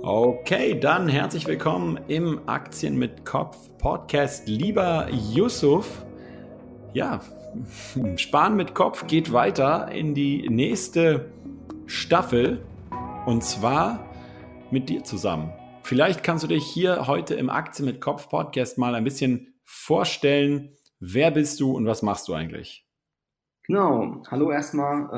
Okay, dann herzlich willkommen im Aktien mit Kopf Podcast. Lieber Yusuf, ja, Sparen mit Kopf geht weiter in die nächste Staffel und zwar mit dir zusammen. Vielleicht kannst du dich hier heute im Aktien mit Kopf Podcast mal ein bisschen vorstellen. Wer bist du und was machst du eigentlich? Genau, hallo erstmal.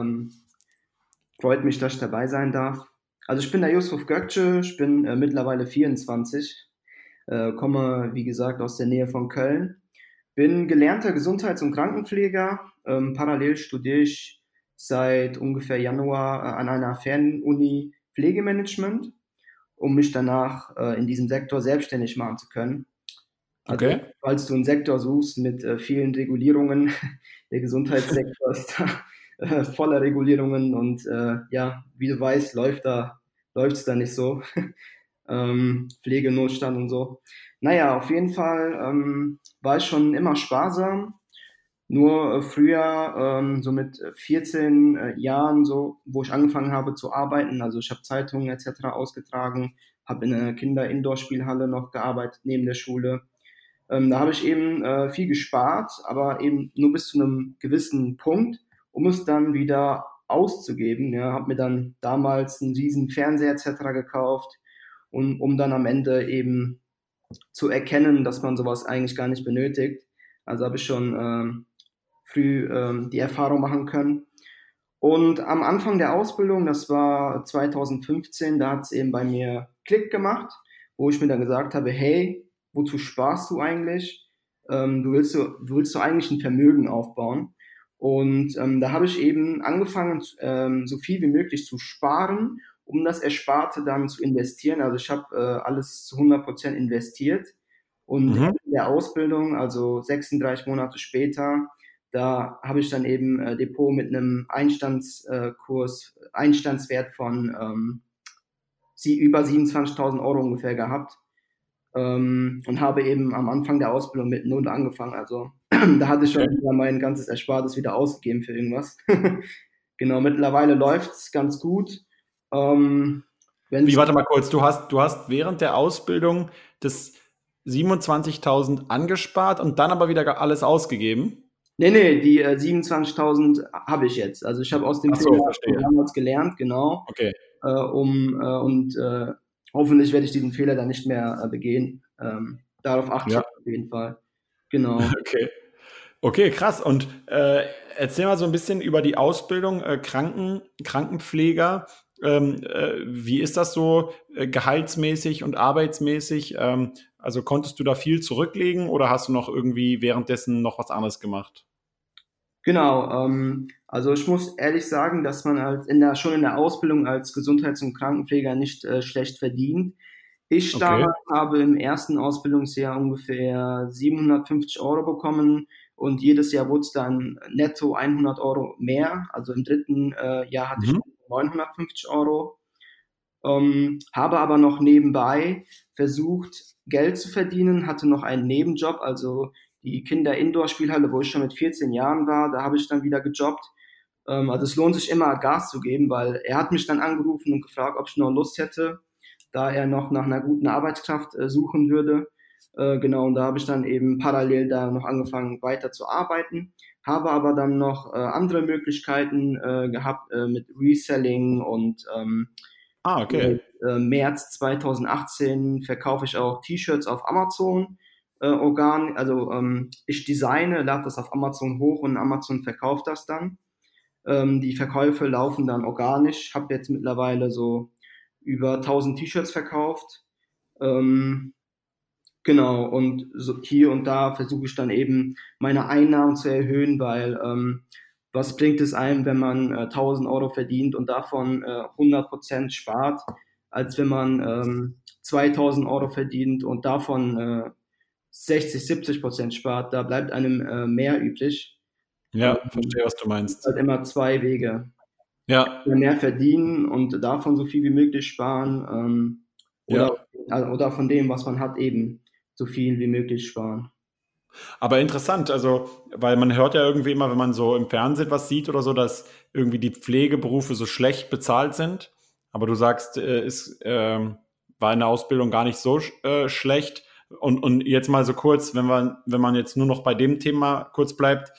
Freut mich, dass ich dabei sein darf. Also ich bin der Yusuf Gökçe, ich bin mittlerweile 24, komme wie gesagt aus der Nähe von Köln, bin gelernter Gesundheits- und Krankenpfleger. Parallel studiere ich seit ungefähr Januar an einer Fernuni Pflegemanagement, um mich danach in diesem Sektor selbstständig machen zu können. Also Okay. falls du einen Sektor suchst mit vielen Regulierungen, der Gesundheitssektor ist da voller Regulierungen und ja, wie du weißt, läuft's da nicht so. Pflegenotstand und so. Naja, auf jeden Fall war ich schon immer sparsam. Nur früher, so mit 14 Jahren, so, wo ich angefangen habe zu arbeiten, also ich habe Zeitungen etc. ausgetragen, habe in einer Kinder-Indoor-Spielhalle noch gearbeitet neben der Schule. Da habe ich eben viel gespart, aber eben nur bis zu einem gewissen Punkt, um es dann wieder auszugeben. Ja, habe mir dann damals einen riesen Fernseher etc. gekauft und um dann am Ende eben zu erkennen, dass man sowas eigentlich gar nicht benötigt. Also habe ich schon früh die Erfahrung machen können. Und am Anfang der Ausbildung, das war 2015, da hat es eben bei mir Klick gemacht, wo ich mir dann gesagt habe, hey, wozu sparst du eigentlich? Du willst so eigentlich ein Vermögen aufbauen. Und da habe ich eben angefangen, so viel wie möglich zu sparen, um das Ersparte dann zu investieren. Also ich habe alles zu 100% investiert. Und Mhm. in der Ausbildung, also 36 Monate später, da habe ich dann eben Depot mit einem Einstandswert von über 27.000 Euro ungefähr gehabt und habe eben am Anfang der Ausbildung mit null angefangen. Also da hatte ich schon wieder mein ganzes Erspartes wieder ausgegeben für irgendwas. Genau, mittlerweile läuft es ganz gut. Warte mal kurz, du hast während der Ausbildung das 27.000 angespart und dann aber wieder alles ausgegeben? Nee, die 27.000 habe ich jetzt. Also ich habe aus dem Ach so, Fehler verstehe. damals gelernt, genau. Okay. Und hoffentlich werde ich diesen Fehler dann nicht mehr begehen. Darauf achte ich Ja. auf jeden Fall. Genau. Okay. Okay, krass. Und erzähl mal so ein bisschen über die Ausbildung Krankenpfleger. Wie ist das so gehaltsmäßig und arbeitsmäßig? Also konntest du da viel zurücklegen oder hast du noch irgendwie währenddessen noch was anderes gemacht? Genau, also ich muss ehrlich sagen, dass man schon in der Ausbildung als Gesundheits- und Krankenpfleger nicht schlecht verdient. Ich Okay. damals habe im ersten Ausbildungsjahr ungefähr 750 Euro bekommen und jedes Jahr wurde es dann netto 100 Euro mehr. Also im dritten Jahr hatte ich Mhm. 950 Euro. Habe aber noch nebenbei versucht, Geld zu verdienen, hatte noch einen Nebenjob, also die Kinder-Indoor-Spielhalle, wo ich schon mit 14 Jahren war, da habe ich dann wieder gejobbt. Also es lohnt sich immer, Gas zu geben, weil er hat mich dann angerufen und gefragt, ob ich noch Lust hätte, da er noch nach einer guten Arbeitskraft suchen würde. Genau, und da habe ich dann eben parallel da noch angefangen, weiter zu arbeiten, habe aber dann noch andere Möglichkeiten gehabt mit Reselling und Ah, okay. seit März 2018 verkaufe ich auch T-Shirts auf Amazon. Ich designe, lade das auf Amazon hoch und Amazon verkauft das dann. Die Verkäufe laufen dann organisch. Habe jetzt mittlerweile so über 1000 T-Shirts verkauft. Ähm, genau, und so hier und da versuche ich dann eben meine Einnahmen zu erhöhen, weil was bringt es einem, wenn man 1000 Euro verdient und davon 100% spart, als wenn man 2000 Euro verdient und davon 60-70% spart, da bleibt einem mehr übrig. Ja, verstehe, was du meinst. Halt immer zwei Wege. Ja, Mehr verdienen und davon so viel wie möglich sparen ja. oder von dem, was man hat, eben so viel wie möglich sparen. Aber interessant, also, weil man hört ja irgendwie immer, wenn man so im Fernsehen was sieht oder so, dass irgendwie die Pflegeberufe so schlecht bezahlt sind. Aber du sagst, war in der Ausbildung gar nicht so schlecht. Und jetzt mal so kurz, wenn man jetzt nur noch bei dem Thema kurz bleibt,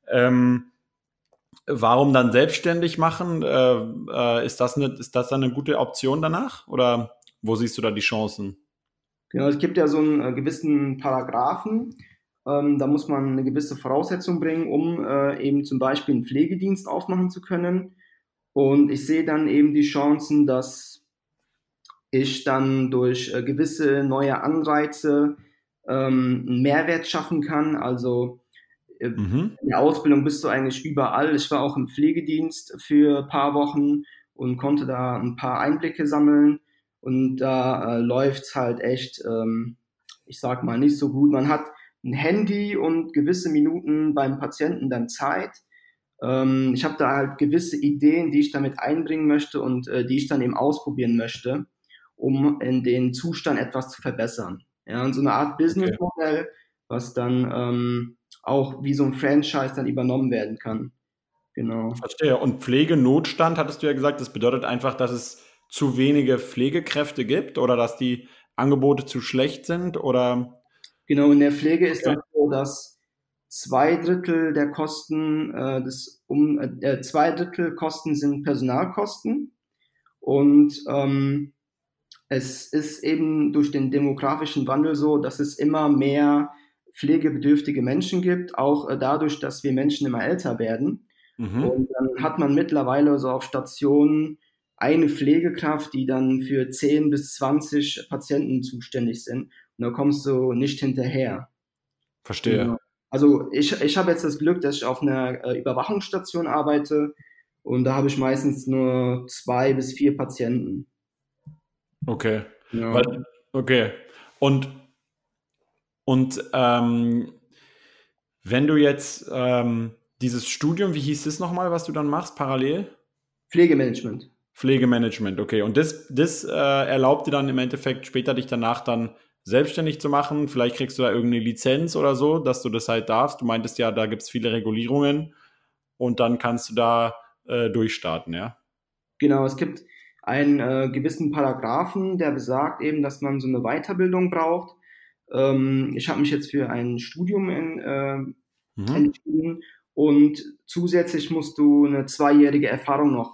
warum dann selbstständig machen? Ist das dann eine gute Option danach? Oder wo siehst du da die Chancen? Genau, es gibt ja so einen gewissen Paragraphen, da muss man eine gewisse Voraussetzung bringen, um eben zum Beispiel einen Pflegedienst aufmachen zu können. Und ich sehe dann eben die Chancen, dass ich dann durch gewisse neue Anreize einen Mehrwert schaffen kann. Also Mhm. in der Ausbildung bist du eigentlich überall. Ich war auch im Pflegedienst für ein paar Wochen und konnte da ein paar Einblicke sammeln. Und da läuft's halt echt, ich sag mal, nicht so gut. Man hat ein Handy und gewisse Minuten beim Patienten dann Zeit. Ich habe da halt gewisse Ideen, die ich damit einbringen möchte und die ich dann eben ausprobieren möchte, um in den Zustand etwas zu verbessern. Ja, und so eine Art Okay. Businessmodell, was dann auch wie so ein Franchise dann übernommen werden kann. Genau. Verstehe. Und Pflegenotstand, hattest du ja gesagt, das bedeutet einfach, dass es zu wenige Pflegekräfte gibt oder dass die Angebote zu schlecht sind oder Genau, in der Pflege ist okay. das so, dass 2 Drittel der Kosten, zwei Drittel Kosten sind Personalkosten und es ist eben durch den demografischen Wandel so, dass es immer mehr pflegebedürftige Menschen gibt, auch dadurch, dass wir Menschen immer älter werden. Mhm. Und dann hat man mittlerweile so auf Stationen eine Pflegekraft, die dann für 10 bis 20 Patienten zuständig sind. Und da kommst du nicht hinterher. Verstehe. Genau. Also ich habe jetzt das Glück, dass ich auf einer Überwachungsstation arbeite und da habe ich meistens nur 2 bis 4 Patienten. Okay. Ja. Weil, okay. Und, und wenn du jetzt dieses Studium, wie hieß es nochmal, was du dann machst, parallel? Pflegemanagement. Pflegemanagement, okay. Und das erlaubt dir dann im Endeffekt später dich danach dann selbstständig zu machen. Vielleicht kriegst du da irgendeine Lizenz oder so, dass du das halt darfst. Du meintest ja, da gibt es viele Regulierungen und dann kannst du da durchstarten, ja? Genau, es gibt einen gewissen Paragraphen, der besagt eben, dass man so eine Weiterbildung braucht. Ich habe mich jetzt für ein Studium Mhm. entschieden und zusätzlich musst du eine 2-jährige Erfahrung noch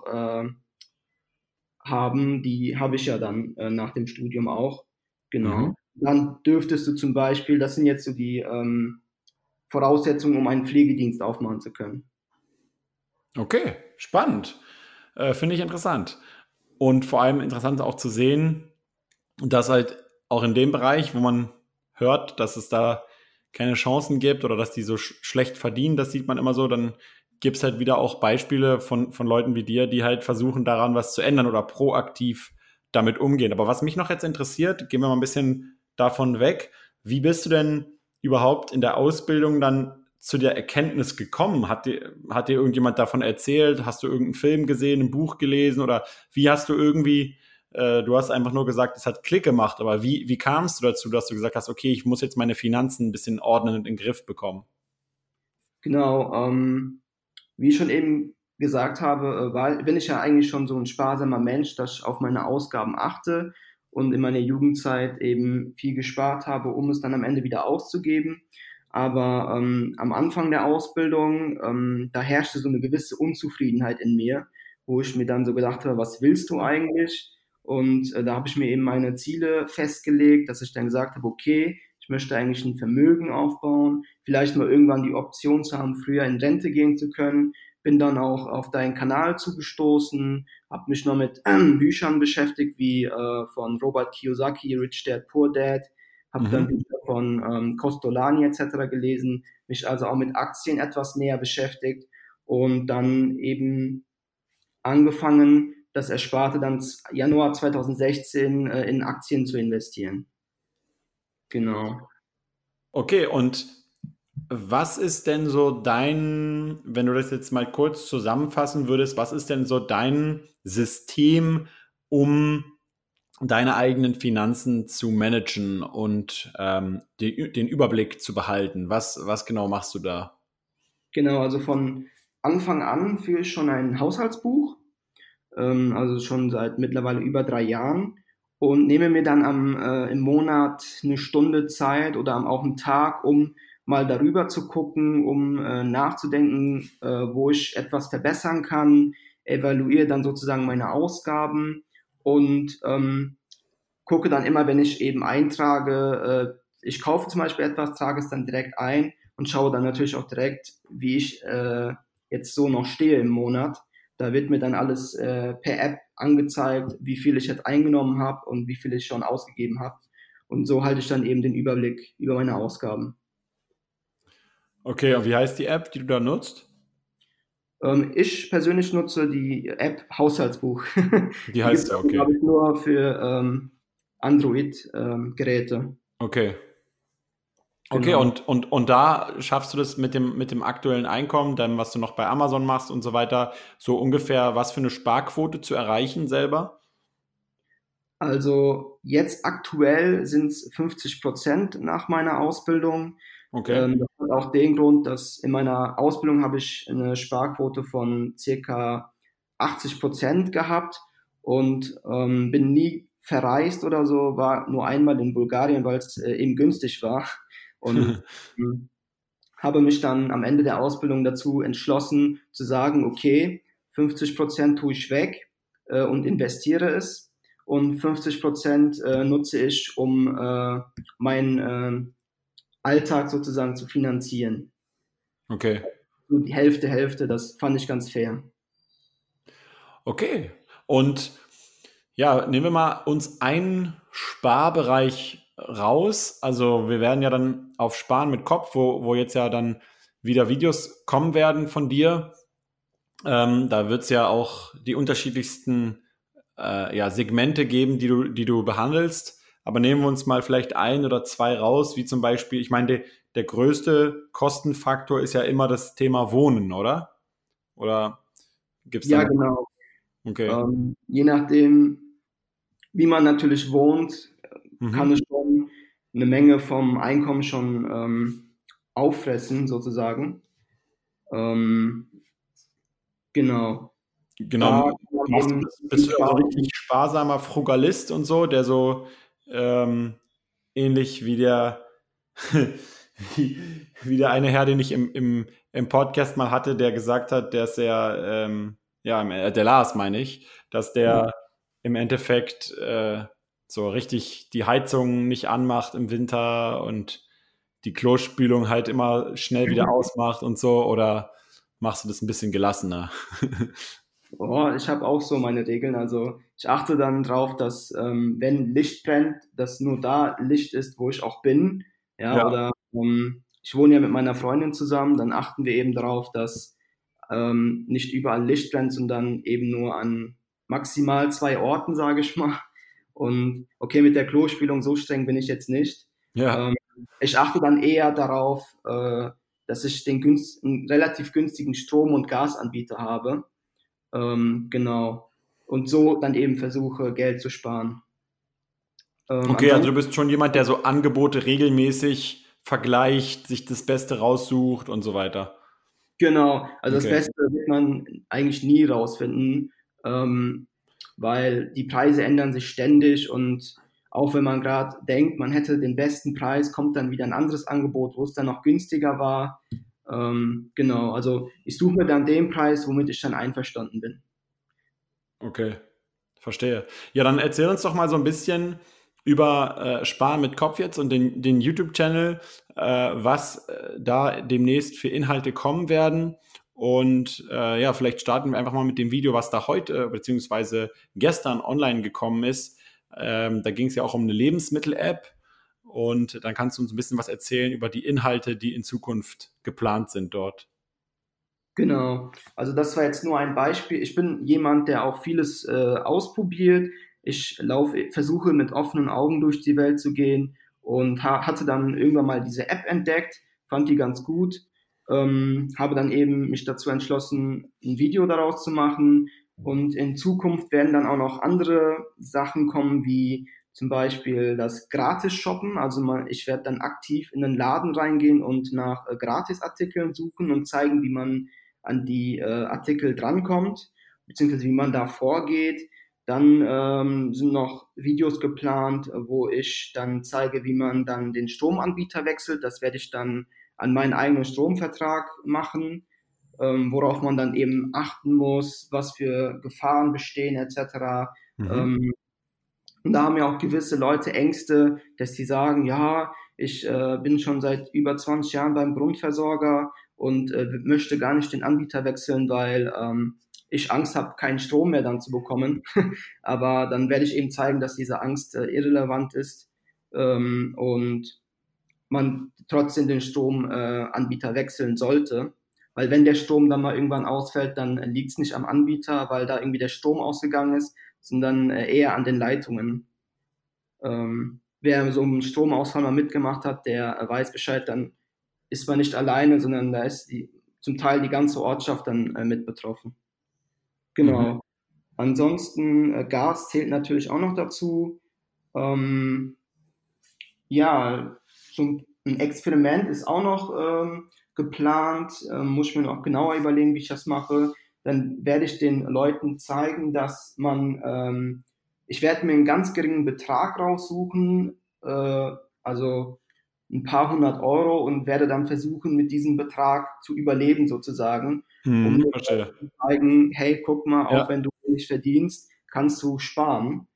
haben. Die habe ich ja dann nach dem Studium auch. Genau. Mhm. Dann dürftest du zum Beispiel, das sind jetzt so die Voraussetzungen, um einen Pflegedienst aufmachen zu können. Okay, spannend. Finde ich interessant. Und vor allem interessant auch zu sehen, dass halt auch in dem Bereich, wo man hört, dass es da keine Chancen gibt oder dass die so schlecht verdienen, das sieht man immer so, dann gibt es halt wieder auch Beispiele von Leuten wie dir, die halt versuchen, daran was zu ändern oder proaktiv damit umgehen. Aber was mich noch jetzt interessiert, gehen wir mal ein bisschen davon weg. Wie bist du denn überhaupt in der Ausbildung dann zu der Erkenntnis gekommen? Hat dir irgendjemand davon erzählt? Hast du irgendeinen Film gesehen, ein Buch gelesen oder wie hast du irgendwie du hast einfach nur gesagt, es hat Klick gemacht, aber wie kamst du dazu, dass du gesagt hast, okay, ich muss jetzt meine Finanzen ein bisschen ordnen und in den Griff bekommen? Genau, wie ich schon eben gesagt habe, bin ich ja eigentlich schon so ein sparsamer Mensch, dass ich auf meine Ausgaben achte und in meiner Jugendzeit eben viel gespart habe, um es dann am Ende wieder auszugeben. Aber am Anfang der Ausbildung, da herrschte so eine gewisse Unzufriedenheit in mir, wo ich mir dann so gedacht habe, was willst du eigentlich? Und da habe ich mir eben meine Ziele festgelegt, dass ich dann gesagt habe, okay, ich möchte eigentlich ein Vermögen aufbauen, vielleicht mal irgendwann die Option zu haben, früher in Rente gehen zu können. Bin dann auch auf deinen Kanal zugestoßen, habe mich noch mit Büchern beschäftigt, wie von Robert Kiyosaki, Rich Dad, Poor Dad, habe dann Mhm. Bücher von Costolani etc. gelesen, mich also auch mit Aktien etwas näher beschäftigt und dann eben angefangen, das Ersparte dann Januar 2016 in Aktien zu investieren. Genau. Okay, und was ist denn so dein, wenn du das jetzt mal kurz zusammenfassen würdest, was ist denn so dein System, um deine eigenen Finanzen zu managen und den Überblick zu behalten? Was genau machst du da? Genau, also von Anfang an führe ich schon ein Haushaltsbuch, also schon seit mittlerweile über 3 Jahren. und nehme mir dann im Monat eine Stunde Zeit oder auch einen Tag, um mal darüber zu gucken, um nachzudenken, wo ich etwas verbessern kann, evaluiere dann sozusagen meine Ausgaben und gucke dann immer, wenn ich eben eintrage, ich kaufe zum Beispiel etwas, trage es dann direkt ein und schaue dann natürlich auch direkt, wie ich jetzt so noch stehe im Monat. Da wird mir dann alles per App angezeigt, wie viel ich jetzt eingenommen habe und wie viel ich schon ausgegeben habe. Und so halte ich dann eben den Überblick über meine Ausgaben. Okay, und wie heißt die App, die du da nutzt? Ich persönlich nutze die App Haushaltsbuch. Die Die gibt heißt es, ja, okay. glaube ich, nur für Android-Geräte. Okay. Okay, Genau. und da schaffst du das mit dem aktuellen Einkommen, dann was du noch bei Amazon machst und so weiter, so ungefähr was für eine Sparquote zu erreichen selber? Also jetzt aktuell sind es 50% nach meiner Ausbildung. Okay. Das hat auch den Grund, dass in meiner Ausbildung habe ich eine Sparquote von circa 80% gehabt und bin nie verreist oder so, war nur einmal in Bulgarien, weil es eben günstig war und ähm, habe mich dann am Ende der Ausbildung dazu entschlossen zu sagen, okay, 50% tue ich weg und investiere es und 50% nutze ich, um meinen Alltag sozusagen zu finanzieren. Okay. So die Hälfte, Hälfte, das fand ich ganz fair. Okay. Und ja, nehmen wir mal uns einen Sparbereich raus. Also wir werden ja dann auf Sparen mit Kopf, wo jetzt ja dann wieder Videos kommen werden von dir. Da wird es ja auch die unterschiedlichsten ja, Segmente geben, die du behandelst. Aber nehmen wir uns mal vielleicht ein oder zwei raus, wie zum Beispiel, ich meine, der größte Kostenfaktor ist ja immer das Thema Wohnen, oder? Oder gibt es da Ja, noch? genau. Okay. Je nachdem, wie man natürlich wohnt, kann Mhm. es schon eine Menge vom Einkommen schon auffressen, sozusagen. Ähm, genau. Genau. Da kann man Machst du eben das, bist du da so sparen. richtig sparsamer Frugalist und so, der so ähm, ähnlich wie wie, wie der eine Herr, den ich im Podcast mal hatte, der gesagt hat, der ist sehr, ja, der Lars meine ich, dass der im Endeffekt so richtig die Heizung nicht anmacht im Winter und die Klospülung halt immer schnell wieder ausmacht und so, oder machst du das ein bisschen gelassener? Oh, ich habe auch so meine Regeln. Also ich achte dann drauf, dass wenn Licht brennt, dass nur da Licht ist, wo ich auch bin. Ja, Ja. oder ich wohne ja mit meiner Freundin zusammen, dann achten wir eben darauf, dass nicht überall Licht brennt, sondern eben nur an maximal zwei Orten, sage ich mal. Und okay, mit der Klospülung so streng bin ich jetzt nicht. Ja. Ähm, Ich achte dann eher darauf, dass ich einen relativ günstigen Strom- und Gasanbieter habe. Genau. Und so dann eben versuche, Geld zu sparen. Okay, also du Ansonsten, bist schon jemand, der so Angebote regelmäßig vergleicht, sich das Beste raussucht und so weiter. genau, also das Okay. Beste wird man eigentlich nie rausfinden, ähm, weil die Preise ändern sich ständig und auch wenn man gerade denkt, man hätte den besten Preis, kommt dann wieder ein anderes Angebot, wo es dann noch günstiger war. Genau, also ich suche mir dann den Preis, womit ich dann einverstanden bin. Okay, verstehe. Ja, dann erzähl uns doch mal so ein bisschen über Sparen mit Kopf jetzt und den YouTube-Channel, was da demnächst für Inhalte kommen werden. Und ja, vielleicht starten wir einfach mal mit dem Video, was da heute beziehungsweise gestern online gekommen ist. Da ging es ja auch um eine Lebensmittel-App. Und dann kannst du uns ein bisschen was erzählen über die Inhalte, die in Zukunft geplant sind dort. Genau. Also das war jetzt nur ein Beispiel. Ich bin jemand, der auch vieles ausprobiert. Versuche mit offenen Augen durch die Welt zu gehen und hatte dann irgendwann mal diese App entdeckt, fand die ganz gut, habe dann eben mich dazu entschlossen, ein Video daraus zu machen. Und in Zukunft werden dann auch noch andere Sachen kommen, wie zum Beispiel das Gratis-Shoppen. Ich werde dann aktiv in den Laden reingehen und nach Gratisartikeln suchen und zeigen, wie man an die Artikel drankommt, beziehungsweise wie man da vorgeht. Dann sind noch Videos geplant, wo ich dann zeige, wie man dann den Stromanbieter wechselt. Das werde ich dann an meinen eigenen Stromvertrag machen, worauf man dann eben achten muss, was für Gefahren bestehen etc. Mhm. Ähm, und da haben ja auch gewisse Leute Ängste, dass sie sagen, ja, ich bin schon seit über 20 Jahren beim Grundversorger und möchte gar nicht den Anbieter wechseln, weil ich Angst habe, keinen Strom mehr dann zu bekommen. Aber dann werde ich eben zeigen, dass diese Angst irrelevant ist und man trotzdem den Stromanbieter wechseln sollte. Weil wenn der Strom dann mal irgendwann ausfällt, dann liegt es nicht am Anbieter, weil da irgendwie der Strom ausgegangen ist, sondern eher an den Leitungen. Wer so einen Stromausfall mal mitgemacht hat, der weiß Bescheid, dann ist man nicht alleine, sondern da ist zum Teil die ganze Ortschaft dann mit betroffen. Mhm. Genau. Ansonsten Gas zählt natürlich auch noch dazu. Ähm, ja, so ein Experiment ist auch noch geplant. Muss ich mir noch genauer überlegen, wie ich das mache. Dann werde ich den Leuten zeigen, dass ich werde mir einen ganz geringen Betrag raussuchen, also ein paar hundert Euro und werde dann versuchen, mit diesem Betrag zu überleben sozusagen, um den Verstehe. Leuten zu zeigen, hey, guck mal, auch Ja. wenn du wenig verdienst, kannst du sparen.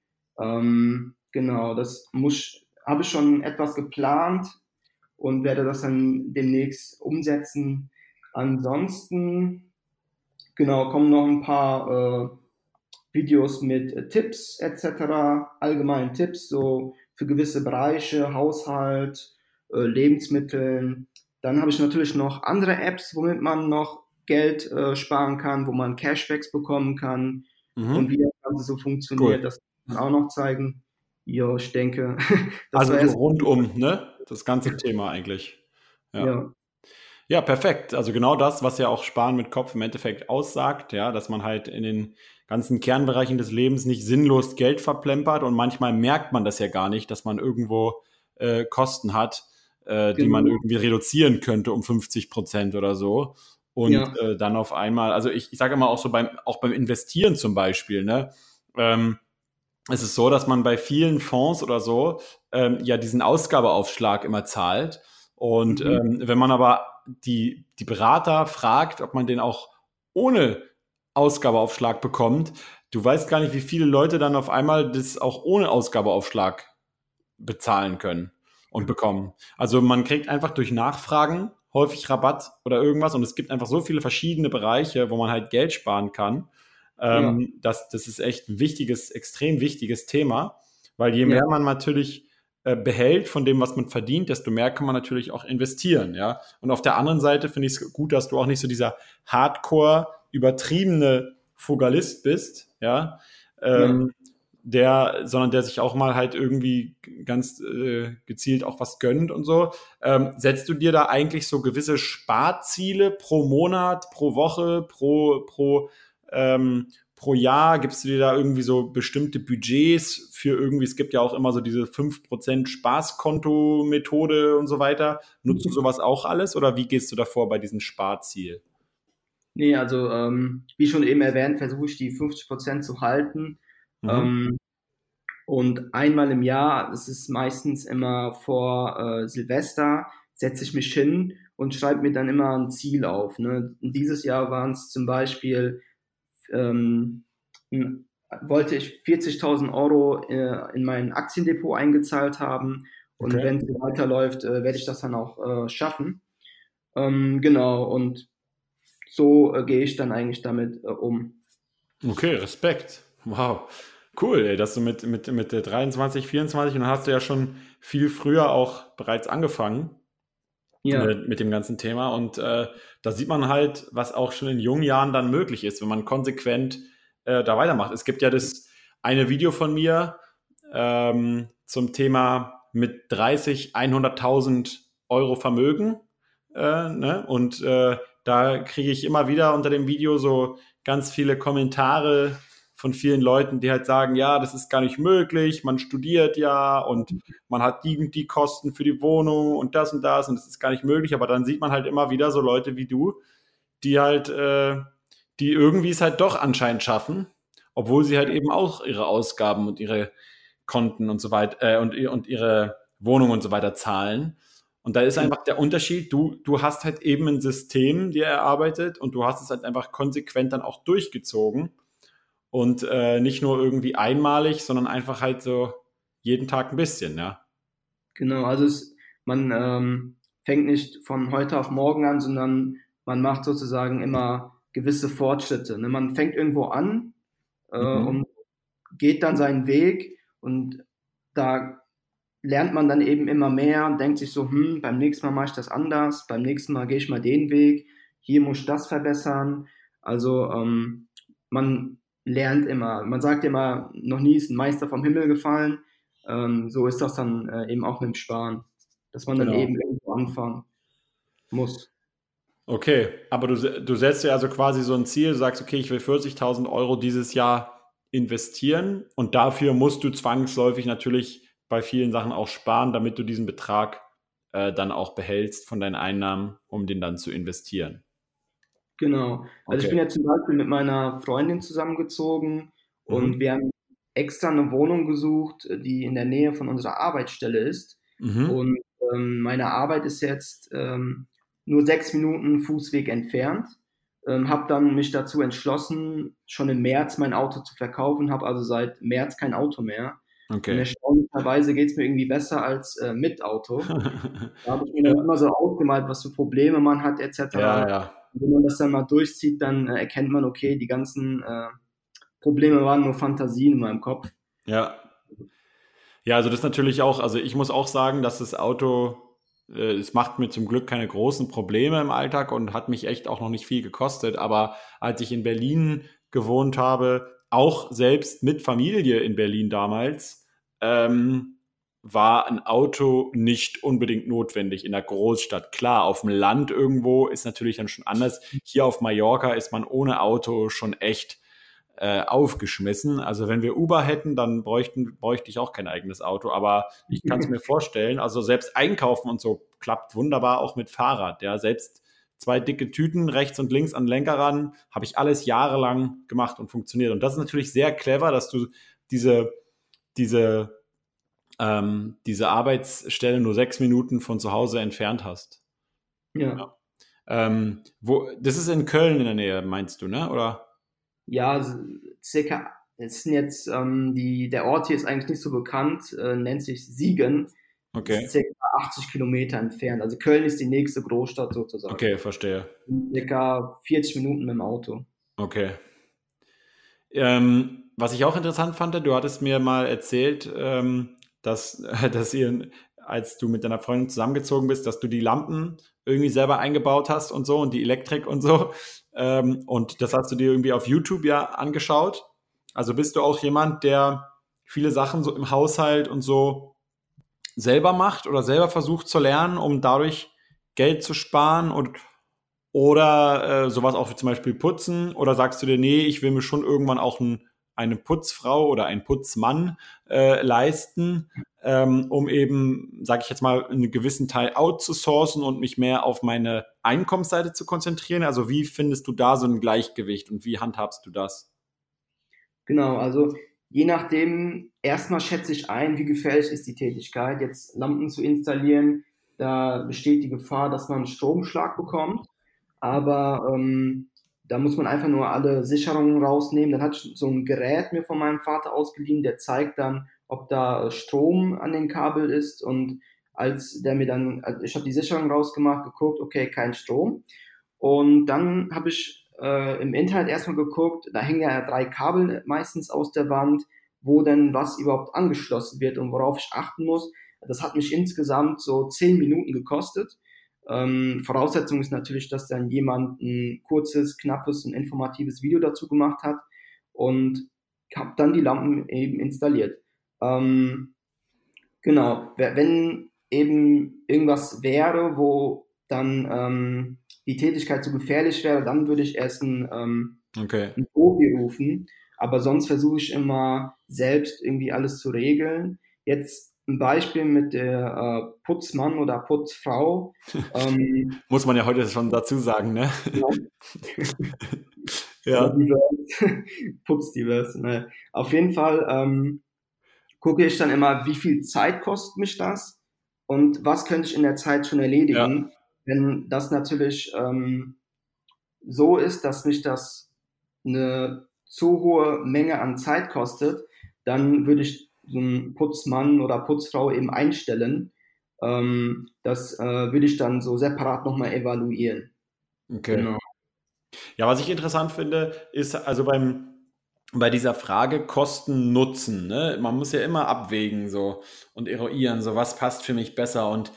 Genau, habe ich schon etwas geplant und werde das dann demnächst umsetzen. Ansonsten, genau, kommen noch ein paar Videos mit Tipps etc., allgemeinen Tipps, so für gewisse Bereiche, Haushalt, Lebensmitteln. Dann habe ich natürlich noch andere Apps, womit man noch Geld sparen kann, wo man Cashbacks bekommen kann und Mhm. wie das Ganze so funktioniert, Cool. das kann man auch noch zeigen. Ja, ich denke, das Also war so erst, rundum, ne? Das ganze Thema eigentlich. Ja. ja, Ja, perfekt. Also genau das, was ja auch Sparen mit Kopf im Endeffekt aussagt, ja, dass man halt in den ganzen Kernbereichen des Lebens nicht sinnlos Geld verplempert und manchmal merkt man das ja gar nicht, dass man irgendwo Kosten hat, die man genau, irgendwie reduzieren könnte um 50% oder so. Und ja, dann auf einmal, also ich sage immer auch so auch beim Investieren zum Beispiel, ne? Ähm, Es ist so, dass man bei vielen Fonds oder so ja diesen Ausgabeaufschlag immer zahlt. Und mhm. wenn man aber die Berater fragt, ob man den auch ohne Ausgabeaufschlag bekommt, du weißt gar nicht, wie viele Leute dann auf einmal das auch ohne Ausgabeaufschlag bezahlen können und bekommen. Also man kriegt einfach durch Nachfragen häufig Rabatt oder irgendwas und es gibt einfach so viele verschiedene Bereiche, wo man halt Geld sparen kann. Ja, Das ist echt ein wichtiges, extrem wichtiges Thema, weil je ja, mehr man natürlich behält von dem, was man verdient, desto mehr kann man natürlich auch investieren, ja. Und auf der anderen Seite finde ich es gut, dass du auch nicht so dieser Hardcore übertriebene Frugalist bist, ja. ja. Ähm, sondern der sich auch mal halt irgendwie ganz gezielt auch was gönnt und so. Setzt du dir da eigentlich so gewisse Sparziele pro Monat, pro Woche, pro Jahr? Gibst du dir da irgendwie so bestimmte Budgets für irgendwie, es gibt ja auch immer so diese 5% Spaßkonto-Methode und so weiter. Nutzt du sowas auch alles oder wie gehst du davor bei diesem Sparziel? Nee, also wie schon eben erwähnt, versuche ich die 50% zu halten. Mhm. Ähm, und einmal im Jahr, das ist meistens immer vor Silvester, setze ich mich hin und schreibe mir dann immer ein Ziel auf. Ne? Dieses Jahr waren es zum Beispiel, ähm, wollte ich 40.000 Euro in mein Aktiendepot eingezahlt haben. Und Okay. wenn es so weiterläuft, werde ich das dann auch schaffen. Genau, und so gehe ich dann eigentlich damit um. Okay, Respekt. Wow. Cool, ey, dass du mit der 23, 24 und dann hast du ja schon viel früher auch bereits angefangen Ja, mit dem ganzen Thema. Und da sieht man halt, was auch schon in jungen Jahren dann möglich ist, wenn man konsequent da weitermacht. Es gibt ja das eine Video von mir zum Thema mit 30, 100.000 Euro Vermögen. Ne? Und da kriege ich immer wieder unter dem Video so ganz viele Kommentare von vielen Leuten, die halt sagen, ja, das ist gar nicht möglich, man studiert ja und man hat die und die Kosten für die Wohnung und das ist gar nicht möglich, aber dann sieht man halt immer wieder so Leute wie du, die halt, die irgendwie es halt doch anscheinend schaffen, obwohl sie halt eben auch ihre Ausgaben und ihre Konten und so weiter und ihre Wohnung und so weiter zahlen. Und da ist einfach der Unterschied, du hast halt eben ein System dir erarbeitet und du hast es halt einfach konsequent dann auch durchgezogen und nicht nur irgendwie einmalig, sondern einfach halt so jeden Tag ein bisschen, ja. Genau, also man fängt nicht von heute auf morgen an, sondern man macht sozusagen immer gewisse Fortschritte. Ne? Man fängt irgendwo an Mhm. und geht dann seinen Weg und da lernt man dann eben immer mehr und denkt sich so, beim nächsten Mal mache ich das anders, beim nächsten Mal gehe ich mal den Weg, hier muss ich das verbessern. Also man lernt immer, man sagt immer, noch nie ist ein Meister vom Himmel gefallen. So ist das dann eben auch mit dem Sparen, dass man dann Genau. eben irgendwo anfangen muss. Okay, aber du setzt dir also quasi so ein Ziel, sagst, okay, ich will 40.000 Euro dieses Jahr investieren und dafür musst du zwangsläufig natürlich bei vielen Sachen auch sparen, damit du diesen Betrag dann auch behältst von deinen Einnahmen, um den dann zu investieren. Genau. Also ich Okay. bin jetzt zum Beispiel mit meiner Freundin zusammengezogen und Mhm. wir haben extra eine Wohnung gesucht, die in der Nähe von unserer Arbeitsstelle ist. Mhm. Und meine Arbeit ist jetzt nur 6 Minuten Fußweg entfernt. Habe dann mich dazu entschlossen, schon im März mein Auto zu verkaufen, habe also seit März kein Auto mehr. Und Okay. erstaunlicherweise geht es mir irgendwie besser als mit Auto. Da habe ich mir dann Ja, immer so ausgemalt, was für Probleme man hat, ja, etc. ja. Und wenn man das dann mal durchzieht, dann erkennt man, okay, die ganzen Probleme waren nur Fantasien in meinem Kopf. Ja. Ja, also das natürlich auch, also ich muss auch sagen, dass das Auto, es macht mir zum Glück keine großen Probleme im Alltag und hat mich echt auch noch nicht viel gekostet. Aber als ich in Berlin gewohnt habe, auch selbst mit Familie in Berlin damals, ähm, war ein Auto nicht unbedingt notwendig in der Großstadt. Klar, auf dem Land irgendwo ist natürlich dann schon anders. Hier auf Mallorca ist man ohne Auto schon echt aufgeschmissen. Also wenn wir Uber hätten, dann bräuchte ich auch kein eigenes Auto. Aber ich kann es mir vorstellen, also selbst einkaufen und so klappt wunderbar auch mit Fahrrad. Ja, selbst zwei dicke Tüten rechts und links an den Lenker ran, habe ich alles jahrelang gemacht und funktioniert. Und das ist natürlich sehr clever, dass du diese, diese, diese Arbeitsstelle nur 6 Minuten von zu Hause entfernt hast. Ja, Das ist in Köln in der Nähe, meinst du, ne? Oder? ja, circa, es sind jetzt, der Ort hier ist eigentlich nicht so bekannt, nennt sich Siegen, ist Okay, circa 80 Kilometer entfernt. Also Köln ist die nächste Großstadt sozusagen. okay, verstehe. Circa 40 Minuten mit dem Auto. Okay. Was ich auch interessant fand, du hattest mir mal erzählt, dass ihr, als du mit deiner Freundin zusammengezogen bist, dass du die Lampen irgendwie selber eingebaut hast und so und die Elektrik und so. Und das hast du dir irgendwie auf YouTube ja angeschaut. Also bist du auch jemand, der viele Sachen so im Haushalt und so selber macht oder selber versucht zu lernen, um dadurch Geld zu sparen oder sowas auch wie zum Beispiel Putzen? Oder sagst du dir, nee, ich will mir schon irgendwann auch eine Putzfrau oder einen Putzmann leisten, um eben, sage ich jetzt mal, einen gewissen Teil outzusourcen und mich mehr auf meine Einkommensseite zu konzentrieren? Also wie findest du da so ein Gleichgewicht und wie handhabst du das? Genau, also je nachdem, erstmal schätze ich ein, wie gefährlich ist die Tätigkeit. Jetzt Lampen zu installieren, da besteht die Gefahr, dass man einen Stromschlag bekommt. Aber da muss man einfach nur alle Sicherungen rausnehmen. Dann hatte ich so ein Gerät mir von meinem Vater ausgeliehen, der zeigt dann, ob da Strom an den Kabel ist. Und als der mir dann, also ich habe die Sicherung rausgemacht, geguckt, okay, kein Strom. Und dann habe ich im Internet erstmal geguckt, da hängen ja 3 Kabel meistens aus der Wand, wo denn was überhaupt angeschlossen wird und worauf ich achten muss. Das hat mich insgesamt so 10 Minuten gekostet. Voraussetzung ist natürlich, dass dann jemand ein kurzes, knappes und informatives Video dazu gemacht hat und habe dann die Lampen eben installiert. Ähm, genau, wenn eben irgendwas wäre, wo dann die Tätigkeit zu gefährlich wäre, dann würde ich erst Okay. ein Profi rufen. Aber sonst versuche ich immer selbst irgendwie alles zu regeln. Jetzt ein Beispiel mit der Putzmann oder Putzfrau. Ähm, Muss man ja heute schon dazu sagen, ne? ja, oder Ja. divers, putzdivers. Ne. Auf jeden Fall gucke ich dann immer, wie viel Zeit kostet mich das und was könnte ich in der Zeit schon Ja. erledigen. Wenn das natürlich so ist, dass mich das eine zu hohe Menge an Zeit kostet, dann würde ich so einen Putzmann oder Putzfrau eben einstellen. Das würde ich dann so separat nochmal evaluieren. Okay. Genau. Ja, was ich interessant finde, ist also bei dieser Frage Kosten Nutzen, ne? Man muss ja immer abwägen so und eruieren, so was passt für mich besser. Und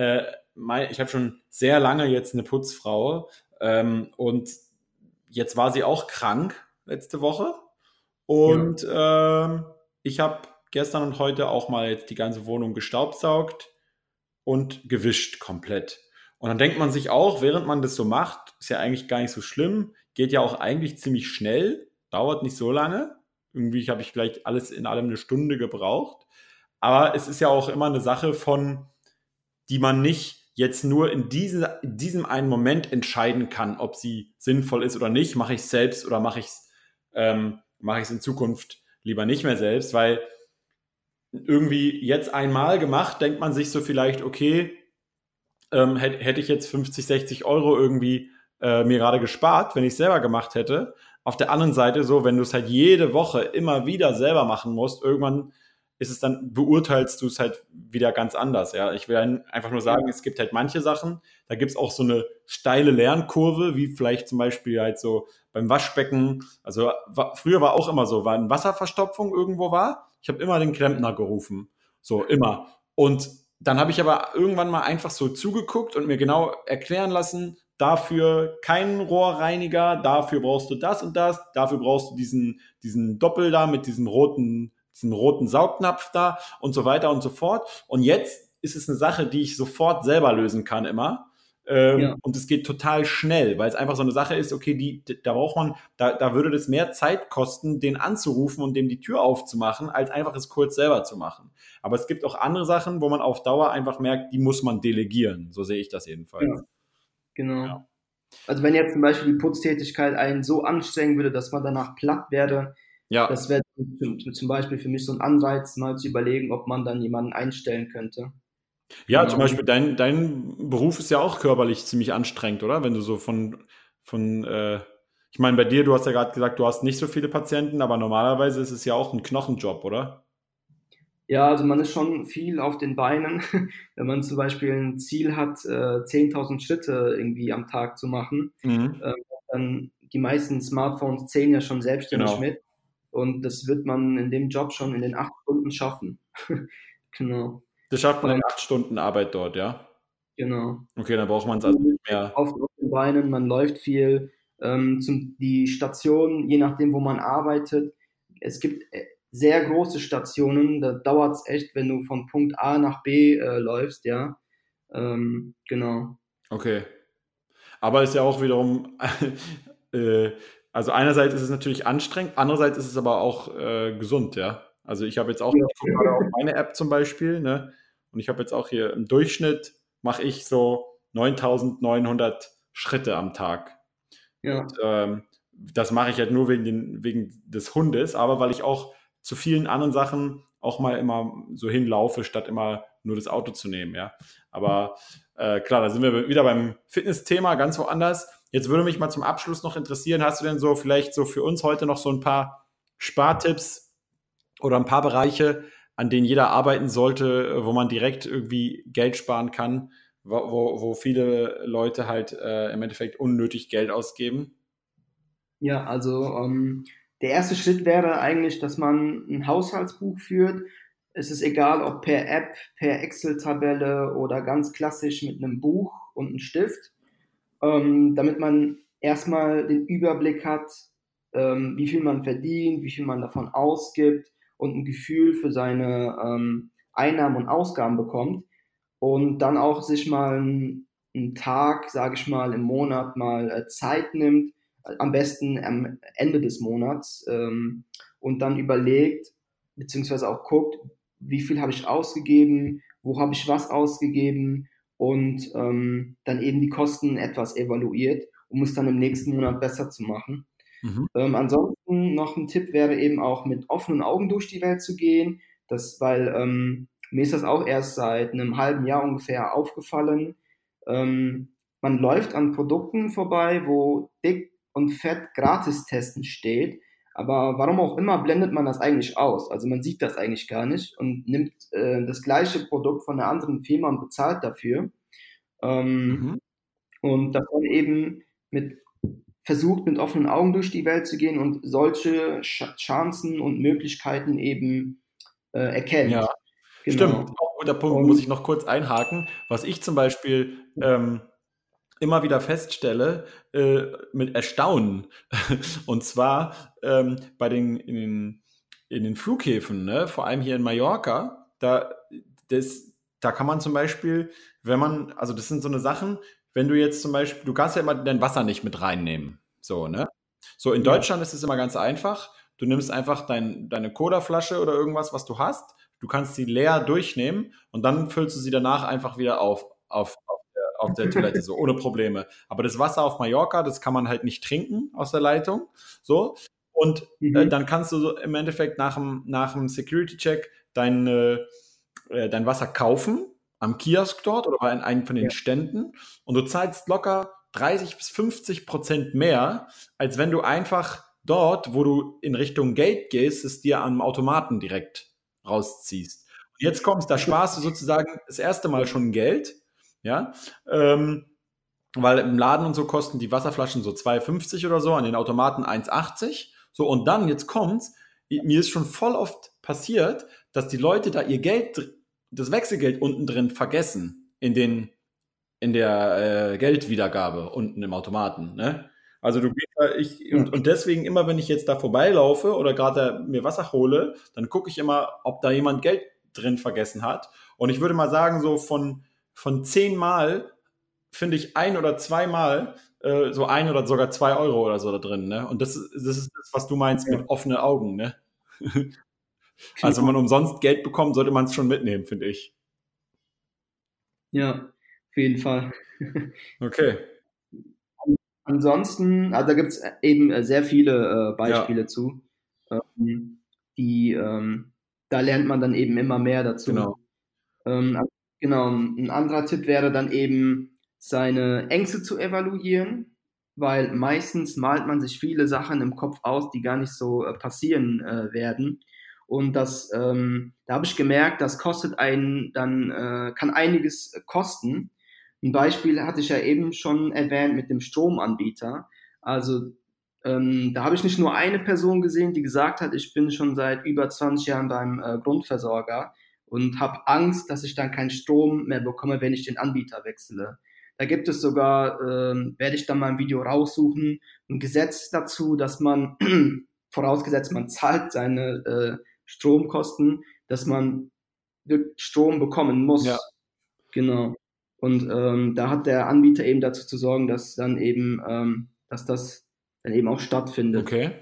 ich habe schon sehr lange jetzt eine Putzfrau und jetzt war sie auch krank letzte Woche Ja, und ich habe gestern und heute auch mal jetzt die ganze Wohnung gestaubsaugt und gewischt komplett. Und dann denkt man sich auch, während man das so macht, ist ja eigentlich gar nicht so schlimm, geht ja auch eigentlich ziemlich schnell, dauert nicht so lange. Irgendwie habe ich vielleicht alles in allem eine Stunde gebraucht. Aber es ist ja auch immer eine Sache von, die man nicht jetzt nur in diesem einen Moment entscheiden kann, ob sie sinnvoll ist oder nicht. Mache ich es selbst oder mache ich es in Zukunft lieber nicht mehr selbst, weil irgendwie jetzt einmal gemacht, denkt man sich so vielleicht, okay, hätte ich jetzt 50, 60 Euro irgendwie mir gerade gespart, wenn ich es selber gemacht hätte. Auf der anderen Seite so, wenn du es halt jede Woche immer wieder selber machen musst, irgendwann ist es dann, beurteilst du es halt wieder ganz anders. Ja, ich will einfach nur sagen, es gibt halt manche Sachen, da gibt es auch so eine steile Lernkurve, wie vielleicht zum Beispiel halt so beim Waschbecken. Also früher war auch immer so, wenn Wasserverstopfung irgendwo war, ich habe immer den Klempner gerufen. So, immer. Und dann habe ich aber irgendwann mal einfach so zugeguckt und mir genau erklären lassen, dafür keinen Rohrreiniger, dafür brauchst du das und das, dafür brauchst du diesen Doppel da mit diesem roten Saugnapf da und so weiter und so fort. Und jetzt ist es eine Sache, die ich sofort selber lösen kann immer. ja, Und es geht total schnell, weil es einfach so eine Sache ist, okay, da braucht man, da würde das mehr Zeit kosten, den anzurufen und dem die Tür aufzumachen, als einfach es kurz selber zu machen. Aber es gibt auch andere Sachen, wo man auf Dauer einfach merkt, die muss man delegieren. So sehe ich das jedenfalls. ja, genau. Also wenn jetzt zum Beispiel die Putztätigkeit einen so anstrengen würde, dass man danach platt werde, Ja, das wäre zum Beispiel für mich so ein Anreiz, mal zu überlegen, ob man dann jemanden einstellen könnte. ja, zum Genau. Beispiel dein Beruf ist ja auch körperlich ziemlich anstrengend, oder? Wenn du so ich meine, bei dir, du hast ja gerade gesagt, du hast nicht so viele Patienten, aber normalerweise ist es ja auch ein Knochenjob, oder? Ja, also man ist schon viel auf den Beinen, wenn man zum Beispiel ein Ziel hat, 10.000 Schritte irgendwie am Tag zu machen. Mhm. Ähm, dann die meisten Smartphones zählen ja schon selbstständig Genau. mit und das wird man in dem Job schon in den 8 Stunden schaffen. Genau. Das schafft man in Und 8 Stunden Arbeit dort, ja? genau. Okay, dann braucht man es also nicht mehr. Auf den Beinen, man läuft viel. Die Station, je nachdem, wo man arbeitet, es gibt sehr große Stationen, da dauert es echt, wenn du von Punkt A nach B läufst, ja. Genau. Okay. Aber ist ja auch wiederum, äh, also einerseits ist es natürlich anstrengend, andererseits ist es aber auch gesund, ja. Also Ja, ich gucke gerade auf meine App zum Beispiel, ne? Und ich habe jetzt auch hier im Durchschnitt mache ich so 9.900 Schritte am Tag. Und ja, das mache ich halt nur wegen des Hundes, aber weil ich auch zu vielen anderen Sachen auch mal immer so hinlaufe, statt immer nur das Auto zu nehmen, ja. Aber klar, da sind wir wieder beim Fitnessthema, ganz woanders. Jetzt würde mich mal zum Abschluss noch interessieren, hast du denn so vielleicht so für uns heute noch so ein paar Spartipps oder ein paar Bereiche, an denen jeder arbeiten sollte, wo man direkt irgendwie Geld sparen kann, wo viele Leute halt im Endeffekt unnötig Geld ausgeben? ja, also der erste Schritt wäre eigentlich, dass man ein Haushaltsbuch führt. Es ist egal, ob per App, per Excel-Tabelle oder ganz klassisch mit einem Buch und einem Stift. Damit man erstmal den Überblick hat, wie viel man verdient, wie viel man davon ausgibt und ein Gefühl für seine Einnahmen und Ausgaben bekommt und dann auch sich mal einen Tag, sage ich mal, im Monat mal Zeit nimmt, am besten am Ende des Monats und dann überlegt, beziehungsweise auch guckt, wie viel habe ich ausgegeben, wo habe ich was ausgegeben und dann eben die Kosten etwas evaluiert, um es dann im nächsten Monat besser zu machen. Mhm. Ansonsten noch ein Tipp wäre eben auch mit offenen Augen durch die Welt zu gehen. Weil mir ist das auch erst seit einem halben Jahr ungefähr aufgefallen. Man läuft an Produkten vorbei, wo dick und fett Gratistesten steht. Aber warum auch immer blendet man das eigentlich aus. Also man sieht das eigentlich gar nicht und nimmt das gleiche Produkt von einer anderen Firma und bezahlt dafür. Ähm, Mhm. und dass man eben mit versucht, mit offenen Augen durch die Welt zu gehen und solche Chancen und Möglichkeiten eben Ja, erkennt. stimmt. Genau. Auch ein guter Punkt, muss Und ich noch kurz einhaken. Was ich zum Beispiel immer wieder feststelle, mit Erstaunen. Und zwar in den Flughäfen, ne? Vor allem hier in Mallorca, da kann man zum Beispiel, also das sind so eine Sachen, wenn du jetzt zum Beispiel, du kannst ja immer dein Wasser nicht mit reinnehmen. So, ne? So, in ja, Deutschland ist es immer ganz einfach. Du nimmst einfach deine Cola-Flasche oder irgendwas, was du hast. Du kannst sie leer durchnehmen und dann füllst du sie danach einfach wieder auf der Toilette, so ohne Probleme. Aber das Wasser auf Mallorca, das kann man halt nicht trinken aus der Leitung. So. Und mhm, dann kannst du so im Endeffekt nach dem Security-Check dein Wasser kaufen am Kiosk dort oder bei einem von den ja, Ständen und du zahlst locker 30 bis 50% mehr, als wenn du einfach dort, wo du in Richtung Gate gehst, es dir am Automaten direkt rausziehst. Und jetzt kommst, da das ist, sparst du sozusagen das erste Mal schon Geld, ja, ähm, weil im Laden und so kosten die Wasserflaschen so 2,50 oder so, an den Automaten 1,80. So, und dann, jetzt kommt's, mir ist schon voll oft passiert, dass die Leute da ihr Geld, das Wechselgeld unten drin vergessen in der Geldwiedergabe unten im Automaten. Ne? Also du gehst da, ja, und deswegen immer, wenn ich jetzt da vorbeilaufe oder gerade mir Wasser hole, dann gucke ich immer, ob da jemand Geld drin vergessen hat. Und ich würde mal sagen, so von 10 Mal finde ich ein oder zweimal so 1 oder sogar 2 Euro oder so da drin. Ne? Und das ist das, was du meinst ja, mit offenen Augen. Ne? Also wenn man genau, umsonst Geld bekommt, sollte man es schon mitnehmen, finde ich. ja, auf jeden Fall. Okay. Ansonsten, also da gibt es eben sehr viele Ja, Beispiele zu, die, da lernt man dann eben immer mehr dazu. genau. Also genau, ein anderer Tipp wäre dann eben, seine Ängste zu evaluieren, weil meistens malt man sich viele Sachen im Kopf aus, die gar nicht so passieren werden. Und da habe ich gemerkt, das kostet einen dann, kann einiges kosten. Ein Beispiel hatte ich ja eben schon erwähnt mit dem Stromanbieter. Also da habe ich nicht nur eine Person gesehen, die gesagt hat, ich bin schon seit über 20 Jahren beim Grundversorger und habe Angst, dass ich dann keinen Strom mehr bekomme, wenn ich den Anbieter wechsle. Da gibt es sogar, werde ich dann mal ein Video raussuchen, ein Gesetz dazu, dass man, vorausgesetzt man zahlt seine Stromkosten, dass man wirklich Strom bekommen Ja, muss. Genau. Und da hat der Anbieter eben dazu zu sorgen, dass das dann eben auch stattfindet. okay.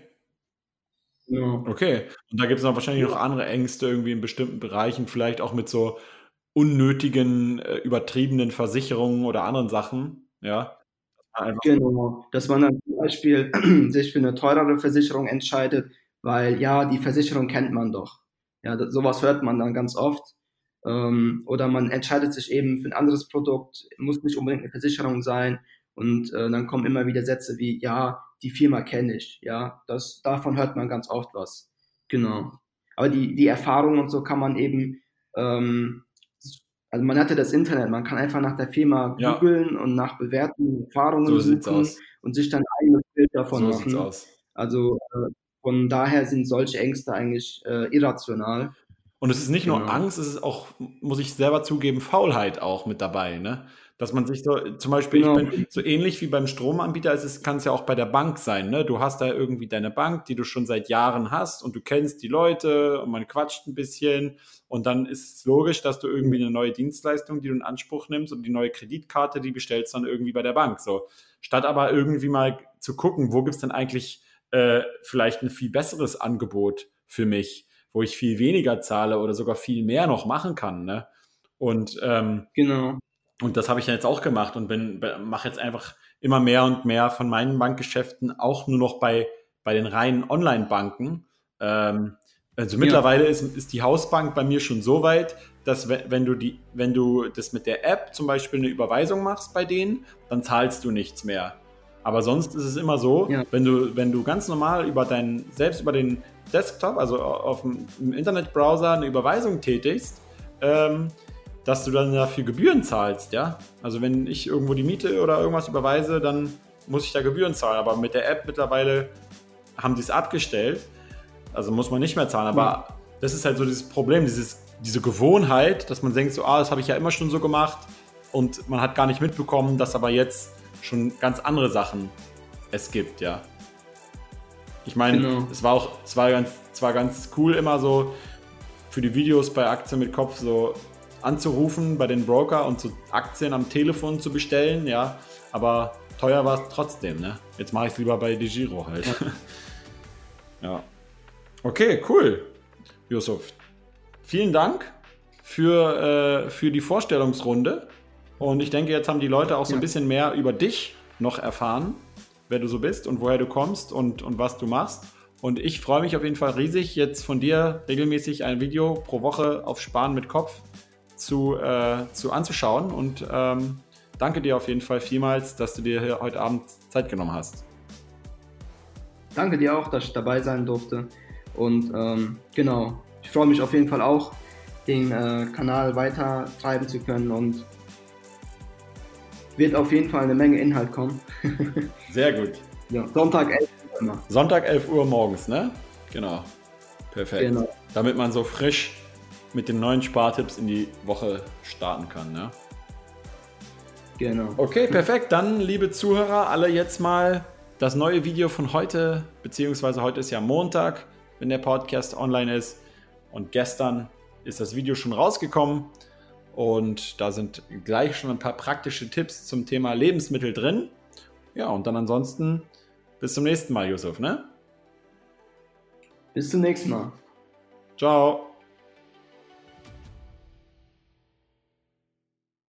Genau. Okay. Und da gibt es noch wahrscheinlich noch Ja, andere Ängste irgendwie in bestimmten Bereichen, vielleicht auch mit so unnötigen, übertriebenen Versicherungen oder anderen Sachen. Ja. Einfach, genau. Dass man dann zum Beispiel sich für eine teurere Versicherung entscheidet, weil ja, die Versicherung kennt man doch. Ja, sowas hört man dann ganz oft. Oder man entscheidet sich eben für ein anderes Produkt, muss nicht unbedingt eine Versicherung sein. Und dann kommen immer wieder Sätze wie, ja, die Firma kenne ich. Ja, davon hört man ganz oft was. Genau. Aber die Erfahrung und so kann man eben, ähm, also man hatte das Internet, man kann einfach nach der Firma ja, googeln und nach Bewertungen, Erfahrungen so sieht's suchen aus. und sich dann ein eigenes Bild davon So sieht's machen. aus. Also von daher sind solche Ängste eigentlich irrational. Und es ist nicht nur Genau. Angst, es ist auch, muss ich selber zugeben, Faulheit auch mit dabei, ne? Dass man sich so, zum Beispiel, ich Genau. bin so ähnlich wie beim Stromanbieter, kann es ja auch bei der Bank sein, ne? Du hast da irgendwie deine Bank, die du schon seit Jahren hast und du kennst die Leute und man quatscht ein bisschen und dann ist es logisch, dass du irgendwie eine neue Dienstleistung, die du in Anspruch nimmst und die neue Kreditkarte, die bestellst dann irgendwie bei der Bank, so. Statt aber irgendwie mal zu gucken, wo gibt's denn eigentlich vielleicht ein viel besseres Angebot für mich, wo ich viel weniger zahle oder sogar viel mehr noch machen kann. Ne? Und, ähm, Genau. und das habe ich ja jetzt auch gemacht und mache jetzt einfach immer mehr und mehr von meinen Bankgeschäften auch nur noch bei bei den reinen Online-Banken. Also mittlerweile ist die Hausbank bei mir schon so weit, dass wenn du das mit der App zum Beispiel eine Überweisung machst bei denen, dann zahlst du nichts mehr. Aber sonst ist es immer so, wenn du ganz normal selbst über den Desktop, also im Internetbrowser eine Überweisung tätigst, dass du dann dafür Gebühren zahlst, ja. Also wenn ich irgendwo die Miete oder irgendwas überweise, dann muss ich da Gebühren zahlen. Aber mit der App mittlerweile haben die es abgestellt. Also muss man nicht mehr zahlen. Aber das ist halt so dieses Problem, diese Gewohnheit, dass man denkt so, das habe ich ja immer schon so gemacht. Und man hat gar nicht mitbekommen, dass aber jetzt schon ganz andere Sachen es gibt, ja. Ich meine, es war ganz cool, immer so für die Videos bei Aktien mit Kopf so anzurufen bei den Broker und so Aktien am Telefon zu bestellen, ja. Aber teuer war es trotzdem, ne? Jetzt mache ich es lieber bei DEGIRO halt. Ja. Okay, cool. Yusuf, vielen Dank für die Vorstellungsrunde. Und ich denke, jetzt haben die Leute auch so ein bisschen mehr über dich noch erfahren, wer du so bist und woher du kommst und was du machst. Und ich freue mich auf jeden Fall riesig, jetzt von dir regelmäßig ein Video pro Woche auf Sparen mit Kopf anzuschauen. Und danke dir auf jeden Fall vielmals, dass du dir hier heute Abend Zeit genommen hast. Danke dir auch, dass ich dabei sein durfte. Und genau, ich freue mich auf jeden Fall auch, den Kanal weiter treiben zu können und wird auf jeden Fall eine Menge Inhalt kommen. Sehr gut. Ja, Sonntag 11 Uhr immer. Sonntag 11 Uhr morgens, ne? Genau. Perfekt. Genau. Damit man so frisch mit den neuen Spartipps in die Woche starten kann, ne? Genau. Okay, perfekt. Dann, liebe Zuhörer, alle jetzt mal das neue Video von heute, beziehungsweise heute ist ja Montag, wenn der Podcast online ist. Und gestern ist das Video schon rausgekommen. Und da sind gleich schon ein paar praktische Tipps zum Thema Lebensmittel drin. Ja, und dann ansonsten bis zum nächsten Mal, Yusuf, ne? Bis zum nächsten Mal. Ciao.